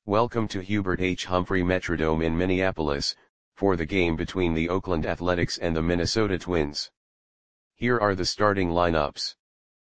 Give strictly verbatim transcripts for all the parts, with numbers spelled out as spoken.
Welcome to Hubert H. Humphrey Metrodome in Minneapolis, for the game between the Oakland Athletics and the Minnesota Twins. Here are the starting lineups.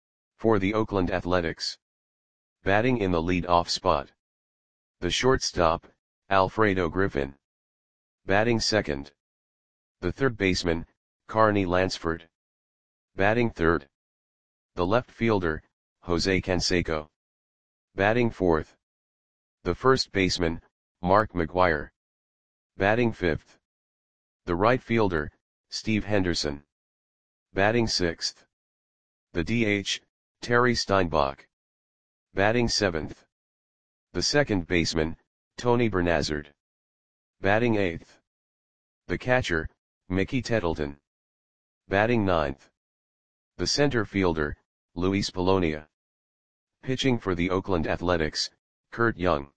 For the Oakland Athletics. Batting in the lead-off spot. The shortstop, Alfredo Griffin. Batting second. The third baseman, Carney Lansford. Batting third. The left fielder, Jose Canseco. Batting fourth. The first baseman, Mark McGwire. Batting fifth. The right fielder, Steve Henderson. Batting sixth. The D H, Terry Steinbach. Batting seventh. The second baseman, Tony Bernazard. Batting eighth. The catcher, Mickey Tettleton. Batting ninth. The center fielder, Luis Polonia. Pitching for the Oakland Athletics, Kurt Young.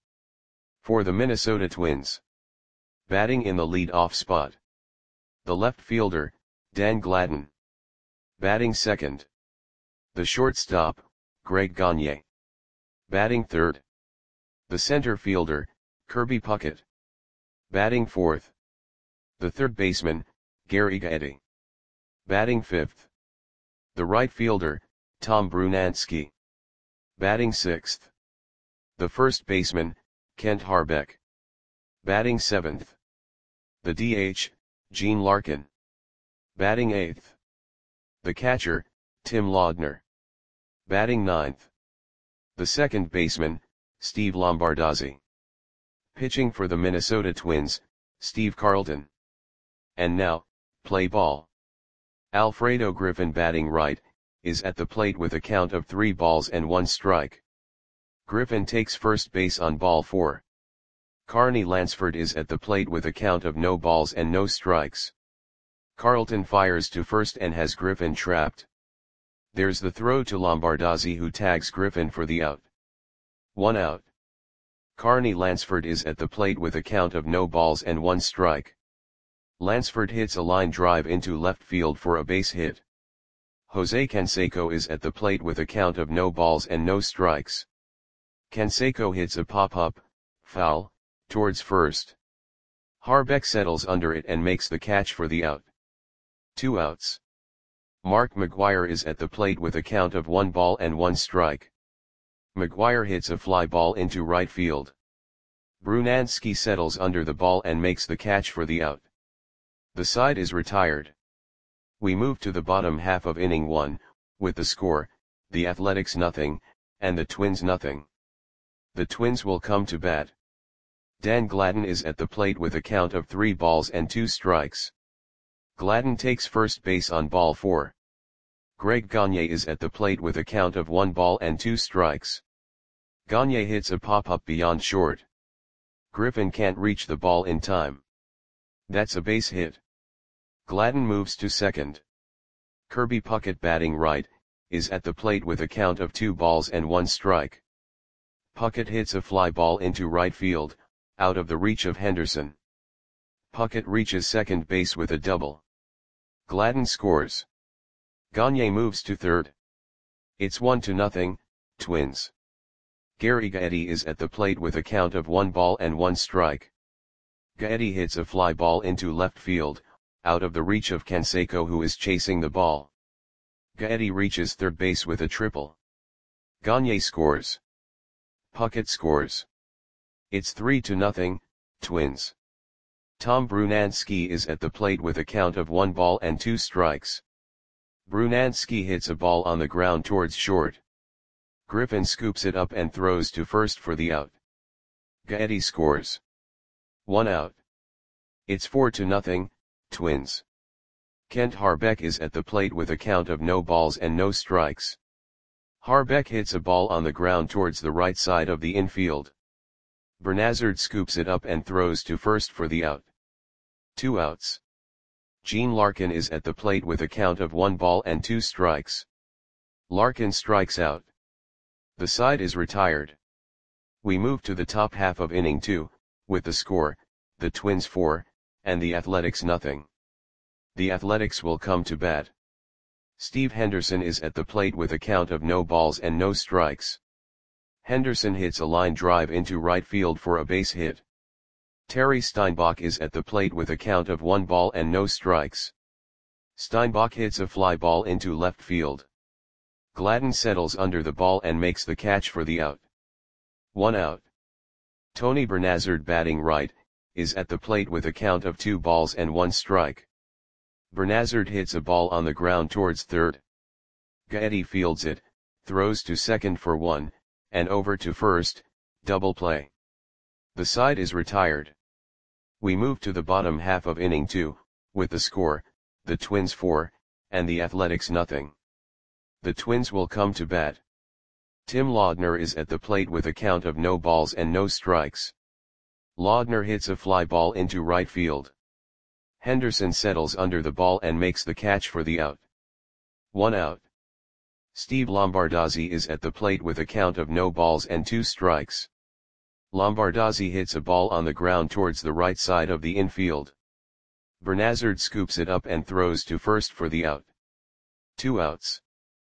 For the Minnesota Twins. Batting in the lead-off spot. The left fielder, Dan Gladden. Batting second. The shortstop, Greg Gagne. Batting third. The center fielder, Kirby Puckett. Batting fourth. The third baseman, Gary Gaetti. Batting fifth. The right fielder, Tom Brunansky. Batting sixth. The first baseman, Kent Harbeck. Batting seventh. The D H, Gene Larkin. Batting eighth. The catcher, Tim Laudner. Batting ninth. The second baseman, Steve Lombardozzi. Pitching for the Minnesota Twins, Steve Carlton. And now, play ball. Alfredo Griffin batting right, is at the plate with a count of three balls and one strike. Griffin takes first base on ball four. Carney Lansford is at the plate with a count of no balls and no strikes. Carlton fires to first and has Griffin trapped. There's the throw to Lombardozzi, who tags Griffin for the out. One out. Carney Lansford is at the plate with a count of no balls and one strike. Lansford hits a line drive into left field for a base hit. Jose Canseco is at the plate with a count of no balls and no strikes. Canseco hits a pop-up, foul, towards first. Harbeck settles under it and makes the catch for the out. Two outs. Mark McGwire is at the plate with a count of one ball and one strike. McGwire hits a fly ball into right field. Brunansky settles under the ball and makes the catch for the out. The side is retired. We move to the bottom half of inning one, with the score, the Athletics nothing, and the Twins nothing. The Twins will come to bat. Dan Gladden is at the plate with a count of three balls and two strikes. Gladden takes first base on ball four. Greg Gagne is at the plate with a count of one ball and two strikes. Gagne hits a pop-up beyond short. Griffin can't reach the ball in time. That's a base hit. Gladden moves to second. Kirby Puckett batting right, is at the plate with a count of two balls and one strike. Puckett hits a fly ball into right field, out of the reach of Henderson. Puckett reaches second base with a double. Gladden scores. Gagne moves to third. It's one to nothing, Twins. Gary Gaetti is at the plate with a count of one ball and one strike. Gaetti hits a fly ball into left field, out of the reach of Canseco, who is chasing the ball. Gaetti reaches third base with a triple. Gagne scores. Puckett scores. It's three to nothing, Twins. Tom Brunansky is at the plate with a count of one ball and two strikes. Brunansky hits a ball on the ground towards short. Griffin scoops it up and throws to first for the out. Gaetti scores. One out. It's four to nothing, Twins. Kent Harbeck is at the plate with a count of no balls and no strikes. Harbeck hits a ball on the ground towards the right side of the infield. Bernazard scoops it up and throws to first for the out. Two outs. Gene Larkin is at the plate with a count of one ball and two strikes. Larkin strikes out. The side is retired. We move to the top half of inning two, with the score, the Twins four, and the Athletics nothing. The Athletics will come to bat. Steve Henderson is at the plate with a count of no balls and no strikes. Henderson hits a line drive into right field for a base hit. Terry Steinbach is at the plate with a count of one ball and no strikes. Steinbach hits a fly ball into left field. Gladden settles under the ball and makes the catch for the out. One out. Tony Bernazard, batting right, is at the plate with a count of two balls and one strike. Bernazard hits a ball on the ground towards third. Gaetti fields it, throws to second for one, and over to first, double play. The side is retired. We move to the bottom half of inning two, with the score, the Twins four, and the Athletics nothing. The Twins will come to bat. Tim Laudner is at the plate with a count of no balls and no strikes. Laudner hits a fly ball into right field. Henderson settles under the ball and makes the catch for the out. One out. Steve Lombardozzi is at the plate with a count of no balls and two strikes. Lombardozzi hits a ball on the ground towards the right side of the infield. Bernazard scoops it up and throws to first for the out. Two outs.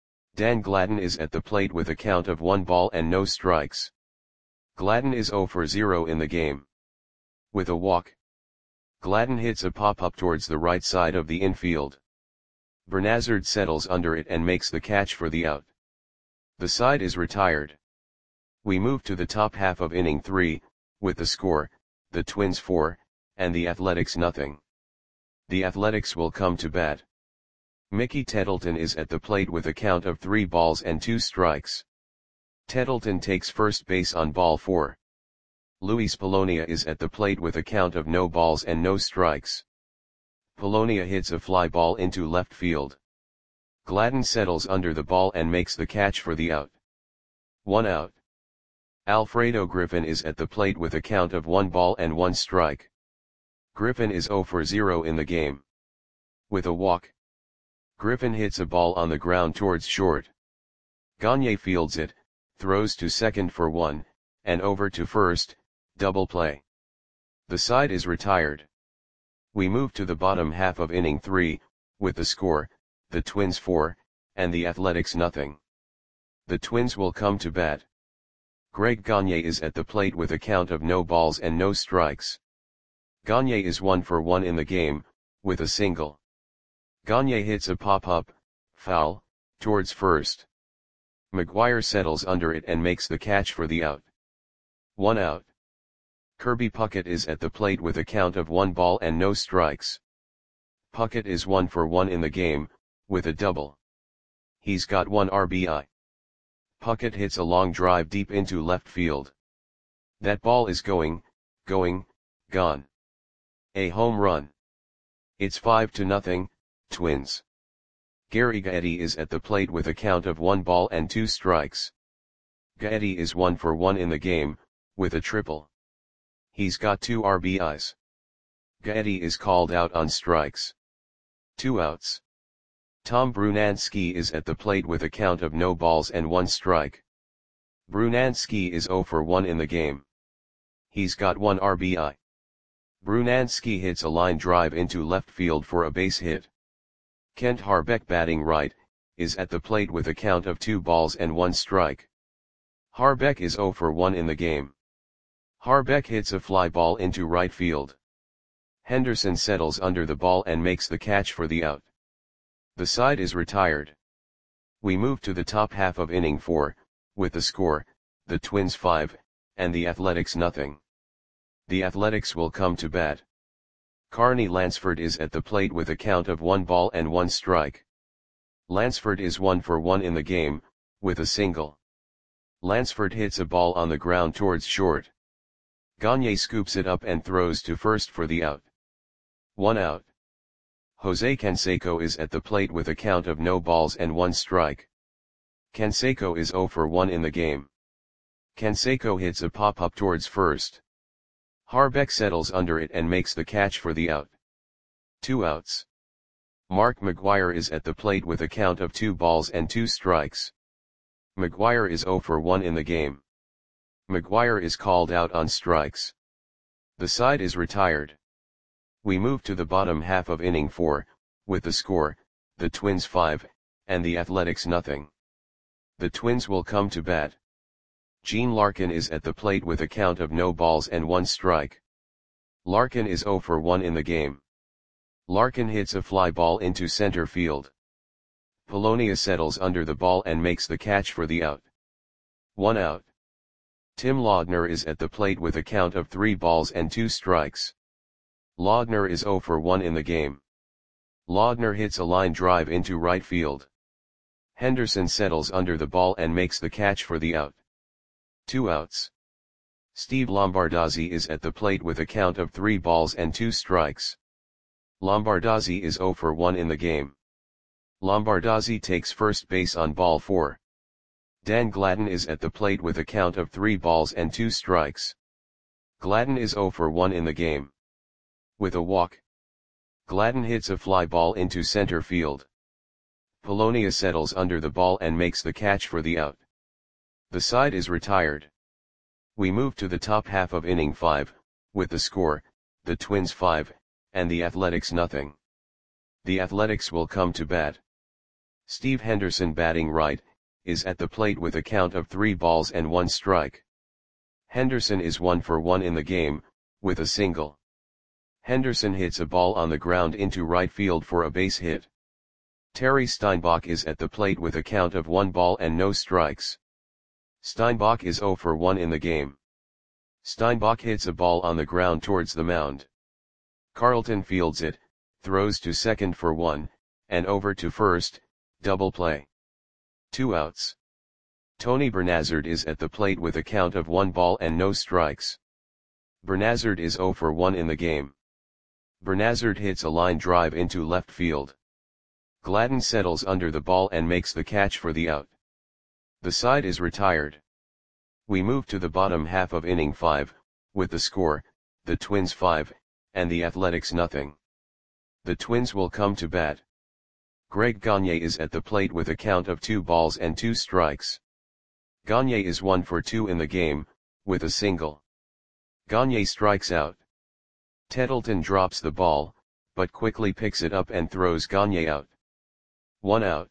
Dan Gladden is at the plate with a count of one ball and no strikes. Gladden is zero for zero in the game. With a walk, Gladden hits a pop-up towards the right side of the infield. Bernazard settles under it and makes the catch for the out. The side is retired. We move to the top half of inning three, with the score, the Twins four, and the Athletics nothing. The Athletics will come to bat. Mickey Tettleton is at the plate with a count of three balls and two strikes. Tettleton takes first base on ball four. Luis Polonia is at the plate with a count of no balls and no strikes. Polonia hits a fly ball into left field. Gladden settles under the ball and makes the catch for the out. One out. Alfredo Griffin is at the plate with a count of one ball and one strike. Griffin is zero for zero in the game. With a walk, Griffin hits a ball on the ground towards short. Gagne fields it, throws to second for one, and over to first, double play. The side is retired. We move to the bottom half of inning three, with the score, the Twins four, and the Athletics nothing. The Twins will come to bat. Greg Gagne is at the plate with a count of no balls and no strikes. Gagne is one for one in the game, with a single. Gagne hits a pop-up, foul, towards first. McGuire settles under it and makes the catch for the out. One out. Kirby Puckett is at the plate with a count of one ball and no strikes. Puckett is one for one in the game, with a double. He's got one R B I. Puckett hits a long drive deep into left field. That ball is going, going, gone. A home run. It's five to nothing, Twins. Gary Gaetti is at the plate with a count of one ball and two strikes. Gaetti is one for one in the game, with a triple. He's got two R B Is. Gaetti is called out on strikes. Two outs. Tom Brunansky is at the plate with a count of no balls and one strike. Brunansky is zero for one in the game. He's got one R B I. Brunansky hits a line drive into left field for a base hit. Kent Harbeck, batting right, is at the plate with a count of two balls and one strike. Harbeck is zero for one in the game. Harbeck hits a fly ball into right field. Henderson settles under the ball and makes the catch for the out. The side is retired. We move to the top half of inning four, with the score, the Twins five, and the Athletics nothing. The Athletics will come to bat. Carney Lansford is at the plate with a count of one ball and one strike. Lansford is one for one in the game, with a single. Lansford hits a ball on the ground towards short. Gagne scoops it up and throws to first for the out. One out. Jose Canseco is at the plate with a count of no balls and one strike. Canseco is zero for one in the game. Canseco hits a pop-up towards first. Harbeck settles under it and makes the catch for the out. Two outs. Mark McGuire is at the plate with a count of two balls and two strikes. McGuire is zero for one in the game. McGuire is called out on strikes. The side is retired. We move to the bottom half of inning four, with the score, the Twins five, and the Athletics nothing. The Twins will come to bat. Gene Larkin is at the plate with a count of no balls and one strike. Larkin is zero for one in the game. Larkin hits a fly ball into center field. Polonia settles under the ball and makes the catch for the out. One out. Tim Laudner is at the plate with a count of three balls and two strikes. Laudner is zero for one in the game. Laudner hits a line drive into right field. Henderson settles under the ball and makes the catch for the out. Two outs. Steve Lombardozzi is at the plate with a count of three balls and two strikes. Lombardozzi is zero for one in the game. Lombardozzi takes first base on ball four. Dan Gladden is at the plate with a count of three balls and two strikes. Gladden is zero for one in the game. With a walk, Gladden hits a fly ball into center field. Polonia settles under the ball and makes the catch for the out. The side is retired. We move to the top half of inning five, with the score, the Twins five, and the Athletics nothing. The Athletics will come to bat. Steve Henderson, batting right, is at the plate with a count of three balls and one strike. Henderson is one for one in the game, with a single. Henderson hits a ball on the ground into right field for a base hit. Terry Steinbach is at the plate with a count of one ball and no strikes. Steinbach is zero for one in the game. Steinbach hits a ball on the ground towards the mound. Carlton fields it, throws to second for one, and over to first, double play. Two outs. Tony Bernazard is at the plate with a count of one ball and no strikes. Bernazard is zero for one in the game. Bernazard hits a line drive into left field. Gladden settles under the ball and makes the catch for the out. The side is retired. We move to the bottom half of inning five, with the score, the Twins five, and the Athletics nothing. The Twins will come to bat. Greg Gagne is at the plate with a count of two balls and two strikes. Gagne is one for two in the game, with a single. Gagne strikes out. Tettleton drops the ball, but quickly picks it up and throws Gagne out. One out.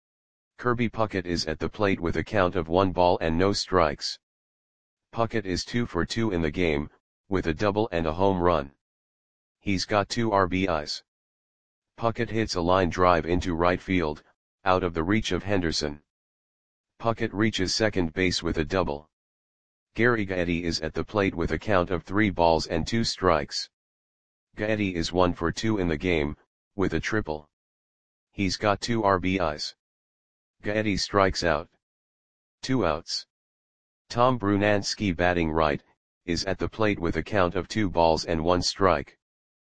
Kirby Puckett is at the plate with a count of one ball and no strikes. Puckett is two for two in the game, with a double and a home run. He's got two R B Is. Puckett hits a line drive into right field, out of the reach of Henderson. Puckett reaches second base with a double. Gary Gaetti is at the plate with a count of three balls and two strikes. Gaetti is one for two in the game, with a triple. He's got two R B Is. Gaetti strikes out. Two outs. Tom Brunansky, batting right, is at the plate with a count of two balls and one strike.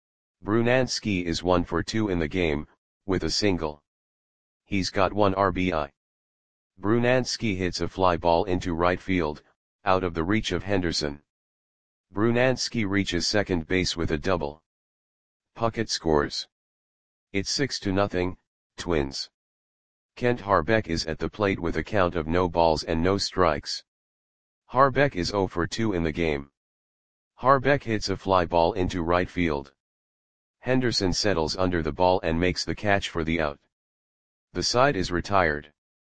Brunansky is one for two in the game, with a single. He's got one R B I. Brunansky hits a fly ball into right field, out of the reach of Henderson. Brunansky reaches second base with a double. Puckett scores. It's six to nothing, Twins. Kent Harbeck is at the plate with a count of no balls and no strikes. Harbeck is zero for two in the game. Harbeck hits a fly ball into right field. Henderson settles under the ball and makes the catch for the out. The side is retired.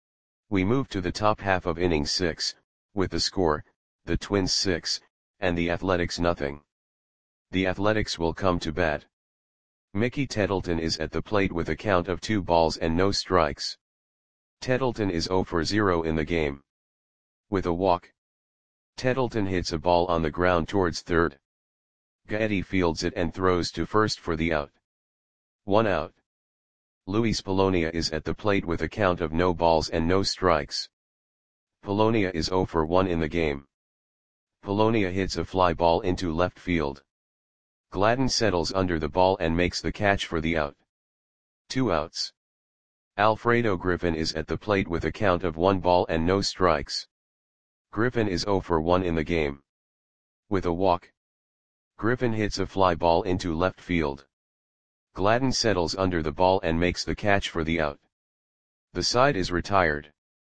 We move to the top half of inning six, with the score, the Twins six, and the Athletics nothing. The Athletics will come to bat. Mickey Tettleton is at the plate with a count of two balls and no strikes. Tettleton is zero for zero in the game. With a walk, Tettleton hits a ball on the ground towards third. Gaetti fields it and throws to first for the out. One out. Luis Polonia is at the plate with a count of no balls and no strikes. Polonia is zero for one in the game. Polonia hits a fly ball into left field. Gladden settles under the ball and makes the catch for the out. Two outs. Alfredo Griffin is at the plate with a count of one ball and no strikes. Griffin is zero for one in the game. With a walk, Griffin hits a fly ball into left field. Gladden settles under the ball and makes the catch for the out. The side is retired.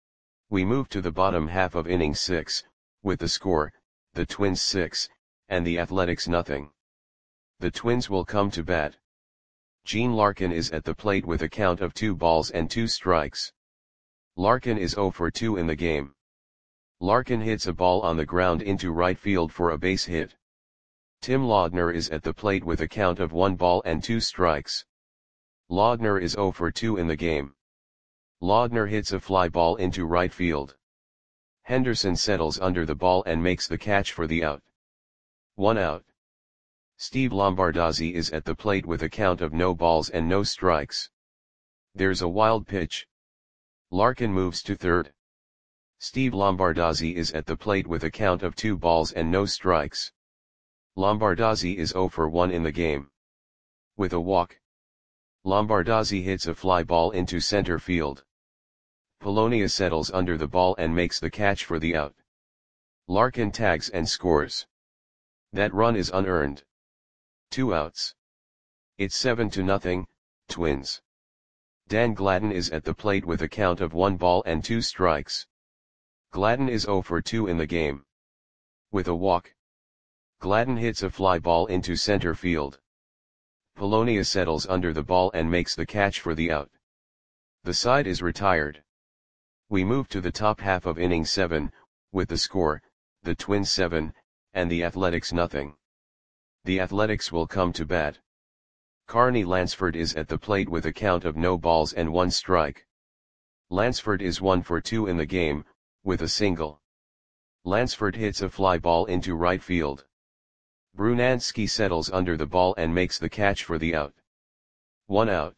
We move to the bottom half of inning six, with the score, the Twins six, and the Athletics nothing. The Twins will come to bat. Gene Larkin is at the plate with a count of two balls and two strikes. Larkin is zero for two in the game. Larkin hits a ball on the ground into right field for a base hit. Tim Laudner is at the plate with a count of one ball and two strikes. Laudner is zero for two in the game. Laudner hits a fly ball into right field. Henderson settles under the ball and makes the catch for the out. One out. Steve Lombardozzi is at the plate with a count of no balls and no strikes. There's a wild pitch. Larkin moves to third. Steve Lombardozzi is at the plate with a count of two balls and no strikes. Lombardozzi is zero for one in the game. With a walk, Lombardozzi hits a fly ball into center field. Polonia settles under the ball and makes the catch for the out. Larkin tags and scores. That run is unearned. Two outs. It's seven to nothing, Twins. Dan Gladden is at the plate with a count of one ball and two strikes. Gladden is zero for two in the game. With a walk, Gladden hits a fly ball into center field. Polonia settles under the ball and makes the catch for the out. The side is retired. We move to the top half of inning seven, with the score, the Twins seven, and the Athletics nothing. The Athletics will come to bat. Carney Lansford is at the plate with a count of no balls and one strike. Lansford is one for two in the game, with a single. Lansford hits a fly ball into right field. Brunansky settles under the ball and makes the catch for the out. One out.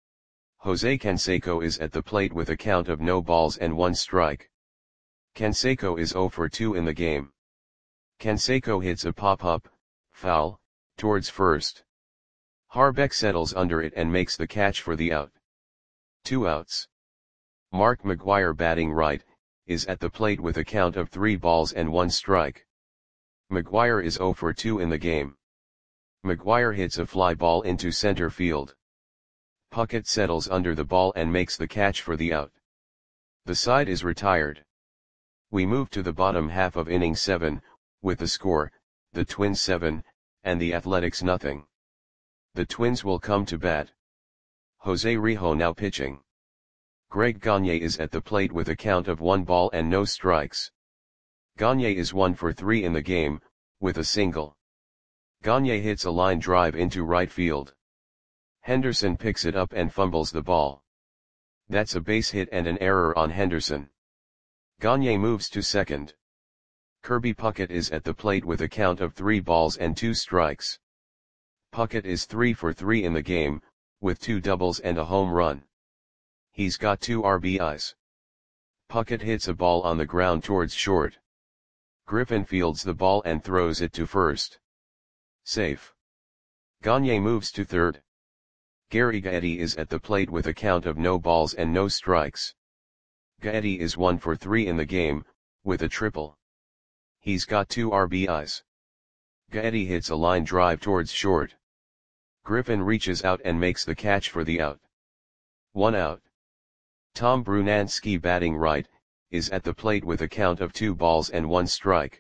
Jose Canseco is at the plate with a count of no balls and one strike. Canseco is zero for two in the game. Canseco hits a pop-up, foul, towards first. Harbeck settles under it and makes the catch for the out. Two outs. Mark McGwire, batting right, is at the plate with a count of three balls and one strike. McGwire is zero for two in the game. McGwire hits a fly ball into center field. Puckett settles under the ball and makes the catch for the out. The side is retired. We move to the bottom half of inning seven, with the score, the Twins seven, and the Athletics nothing. The Twins will come to bat. Jose Rijo now pitching. Greg Gagne is at the plate with a count of one ball and no strikes. Gagne is one for three in the game, with a single. Gagne hits a line drive into right field. Henderson picks it up and fumbles the ball. That's a base hit and an error on Henderson. Gagne moves to second. Kirby Puckett is at the plate with a count of three balls and two strikes. Puckett is three for three in the game, with two doubles and a home run. He's got two R B Is. Puckett hits a ball on the ground towards short. Griffin fields the ball and throws it to first. Safe. Gagne moves to third. Gary Gaetti is at the plate with a count of no balls and no strikes. Gaetti is one for three in the game, with a triple. He's got two R B Is. Gaetti hits a line drive towards short. Griffin reaches out and makes the catch for the out. One out. Tom Brunansky, batting right, is at the plate with a count of two balls and one strike.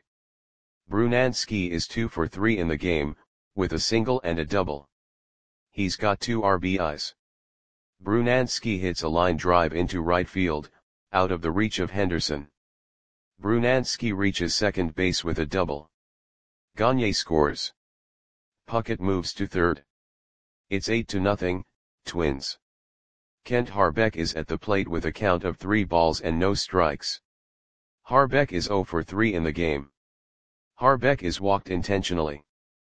Brunansky is two for three in the game, with a single and a double. He's got two R B Is. Brunansky hits a line drive into right field, out of the reach of Henderson. Brunansky reaches second base with a double. Gagne scores. Puckett moves to third. It's eight to nothing, Twins. Kent Harbeck is at the plate with a count of three balls and no strikes. Harbeck is zero for three in the game. Harbeck is walked intentionally.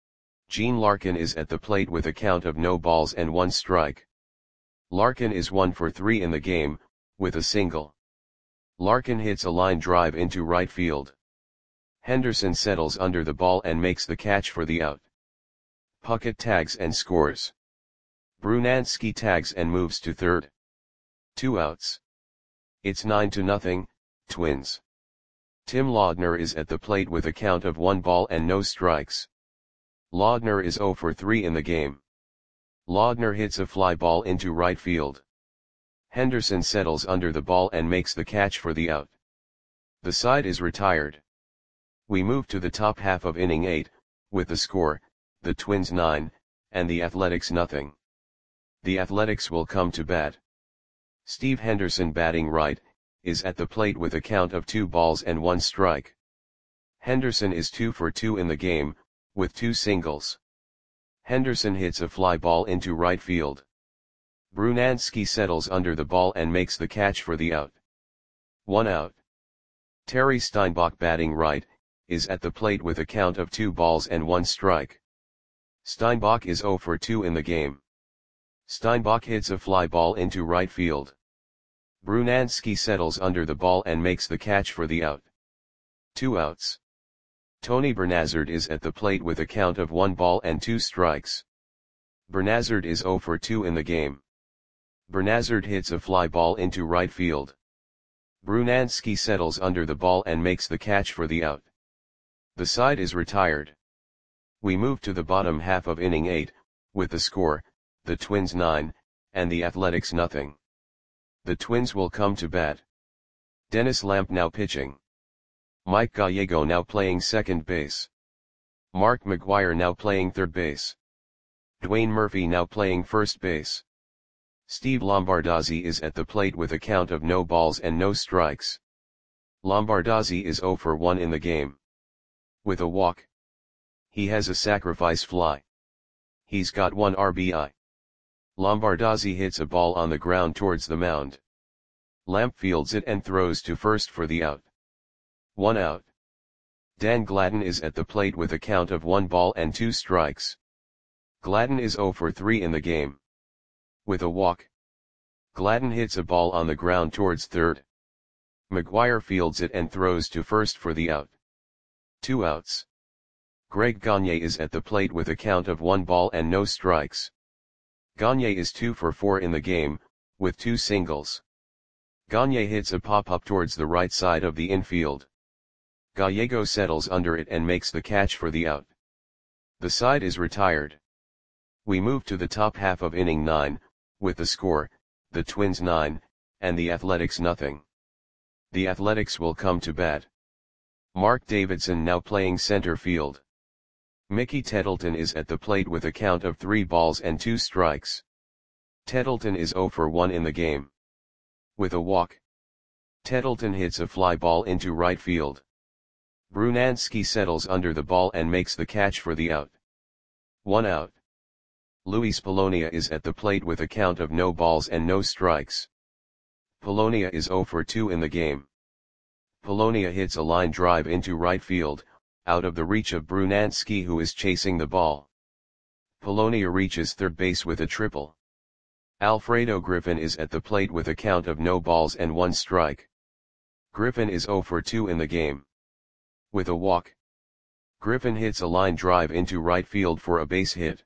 Gene Larkin is at the plate with a count of no balls and one strike. Larkin is one for three in the game, with a single. Larkin hits a line drive into right field. Henderson settles under the ball and makes the catch for the out. Puckett tags and scores. Brunansky tags and moves to third. Two outs. It's nine to nothing, Twins. Tim Laudner is at the plate with a count of one ball and no strikes. Laudner is zero for three in the game. Laudner hits a fly ball into right field. Henderson settles under the ball and makes the catch for the out. The side is retired. We move to the top half of inning eight, with the score, the Twins nine, and the Athletics nothing. The Athletics will come to bat. Steve Henderson, batting right, is at the plate with a count of two balls and one strike. Henderson is two for two in the game, with two singles. Henderson hits a fly ball into right field. Brunansky settles under the ball and makes the catch for the out. One out. Terry Steinbach, batting right, is at the plate with a count of two balls and one strike. Steinbach is zero for two in the game. Steinbach hits a fly ball into right field. Brunansky settles under the ball and makes the catch for the out. Two outs. Tony Bernazard is at the plate with a count of one ball and two strikes. Bernazard is zero for two in the game. Bernazard hits a fly ball into right field. Brunansky settles under the ball and makes the catch for the out. The side is retired. We move to the bottom half of inning eight, with the score, the Twins nine, and the Athletics nothing. The Twins will come to bat. Dennis Lamp now pitching. Mike Gallego now playing second base. Mark McGwire now playing third base. Dwayne Murphy now playing first base. Steve Lombardozzi is at the plate with a count of no balls and no strikes. Lombardozzi is zero for one in the game. With a walk. He has a sacrifice fly. He's got one R B I. Lombardozzi hits a ball on the ground towards the mound. Lamp fields it and throws to first for the out. One out. Dan Gladden is at the plate with a count of one ball and two strikes. Gladden is zero for three in the game. With a walk. Gladden hits a ball on the ground towards third. McGwire fields it and throws to first for the out. Two outs. Greg Gagne is at the plate with a count of one ball and no strikes. Gagne is two for four in the game, with two singles. Gagne hits a pop-up towards the right side of the infield. Gallego settles under it and makes the catch for the out. The side is retired. We move to the top half of inning nine, with the score, the Twins nine, and the Athletics nothing. The Athletics will come to bat. Mark Davidson now playing center field. Mickey Tettleton is at the plate with a count of three balls and two strikes. Tettleton is zero for one in the game. With a walk. Tettleton hits a fly ball into right field. Brunansky settles under the ball and makes the catch for the out. One out. Luis Polonia is at the plate with a count of no balls and no strikes. Polonia is zero for two in the game. Polonia hits a line drive into right field, out of the reach of Brunansky, who is chasing the ball. Polonia reaches third base with a triple. Alfredo Griffin is at the plate with a count of no balls and one strike. Griffin is zero for two in the game. With a walk. Griffin hits a line drive into right field for a base hit.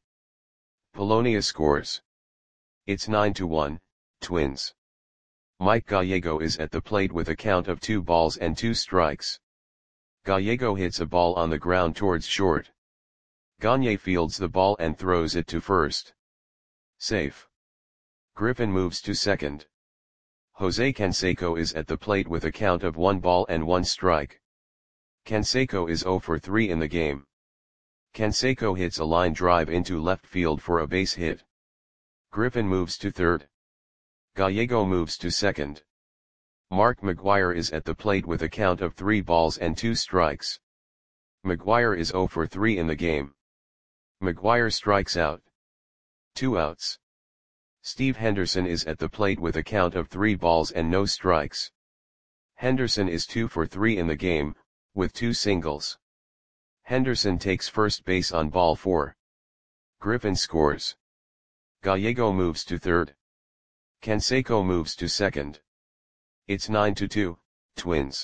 Polonia scores. It's nine to one, Twins. Mike Gallego is at the plate with a count of two balls and two strikes. Gallego hits a ball on the ground towards short. Gagne fields the ball and throws it to first. Safe. Griffin moves to second. Jose Canseco is at the plate with a count of one ball and one strike. Canseco is zero for three in the game. Canseco hits a line drive into left field for a base hit. Griffin moves to third. Gallego moves to second. Mark McGwire is at the plate with a count of three balls and two strikes. McGwire is zero for three in the game. McGwire strikes out. Two outs. Steve Henderson is at the plate with a count of three balls and no strikes. Henderson is two for three in the game, with two singles. Henderson takes first base on ball four. Griffin scores. Gallego moves to third. Canseco moves to second. It's nine to two, Twins.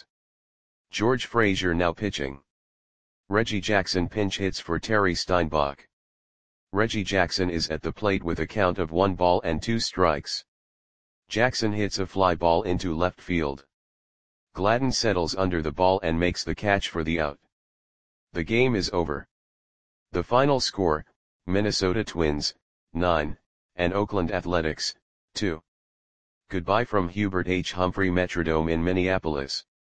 George Frazier now pitching. Reggie Jackson pinch hits for Terry Steinbach. Reggie Jackson is at the plate with a count of one ball and two strikes. Jackson hits a fly ball into left field. Gladden settles under the ball and makes the catch for the out. The game is over. The final score, Minnesota Twins, nine, and Oakland Athletics, two. Goodbye from Hubert H. Humphrey Metrodome in Minneapolis.